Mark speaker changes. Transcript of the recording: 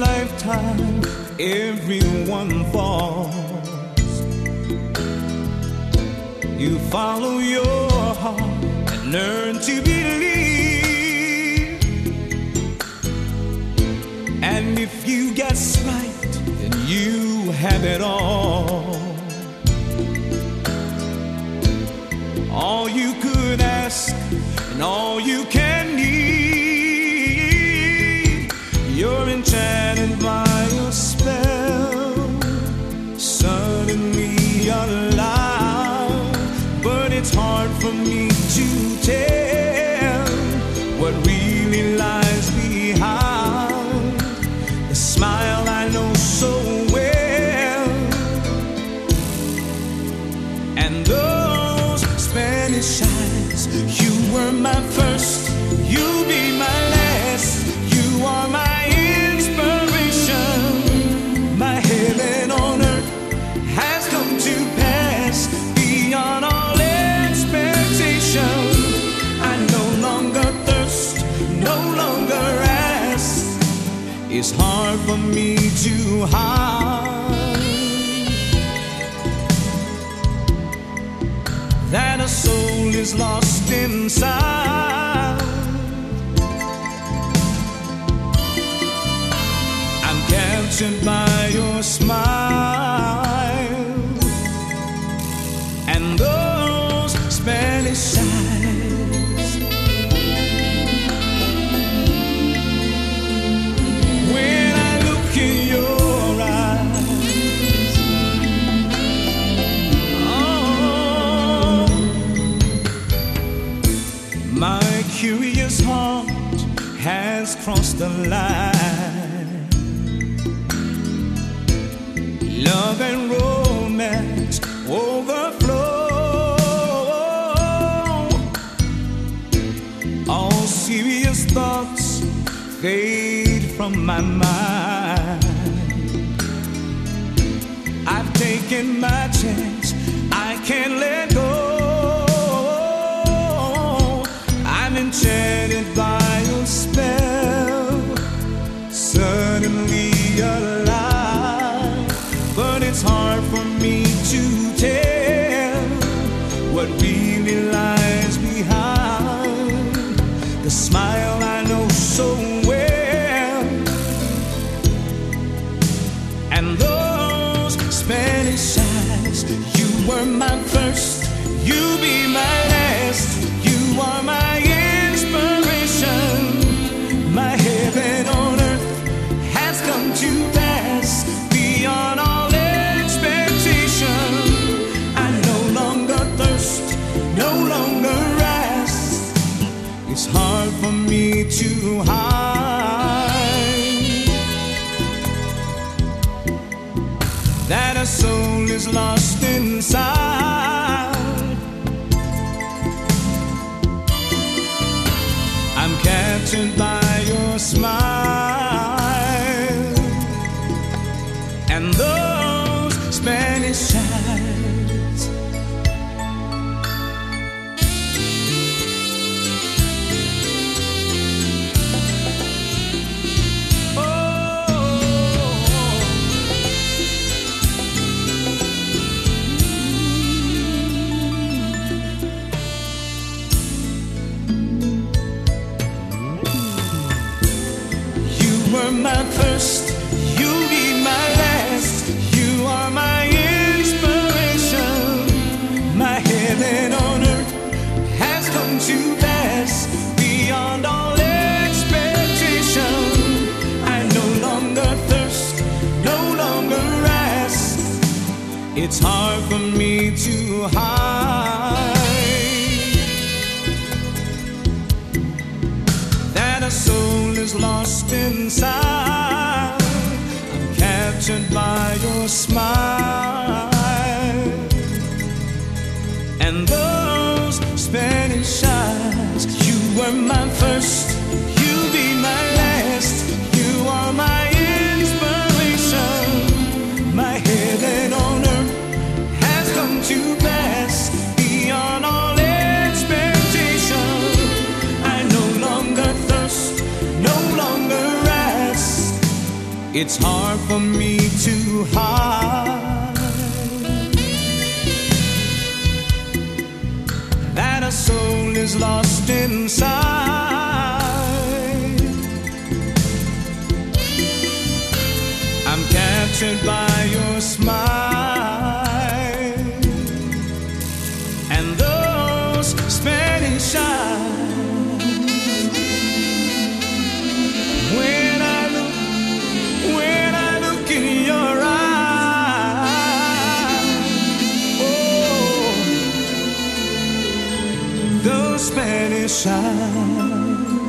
Speaker 1: lifetime, everyone falls. You follow your heart and learn to believe. And if you guess right, then you have it all. All you could ask and all you can need. You're enchanted by a spell, suddenly alive. But it's hard for me to tell what really lies behind the smile I know so well. And those Spanish eyes, you were my first, you'll be my last. You are my inspiration. My heaven on earth has come to pass beyond all expectation. I no longer thirst, no longer ask. It's hard for me to hide that a soul is lost inside. I'm captured by your smile and those Spanish eyes. When I look in your eyes, oh, my curious heart has crossed the line. Love and romance overflow. All serious thoughts fade from my mind. I've taken my chance, I can't let go. I'm enchanted by your spell, suddenly alive. But it's hard for me to tell what really lies behind the smile I know so well. And those Spanish eyes, you were my first, you'll be my last. You are my inspiration. My heaven on earth has come to pass beyond all expectation. I no longer thirst, no longer ask. It's hard for me to hide that a soul is lost inside. I'm captured by your smile and those Spanish eyes. You were my first, you'll be my last. You are my inspiration. My heaven on earth has come to pass beyond all expectation. I no longer thirst, no longer ask. It's hard for me to hide that a soul is lost inside. I'm captured by your smile and those Spanish eyes. You were my first, you'll be my last. You are my inspiration. My heaven on earth has come to pass beyond all expectation. I no longer thirst, no longer ask. It's hard for me to hide that a soul is lost inside. I'm captured by your smile and those Spanish eyes. When I look in your eyes, oh, those Spanish eyes.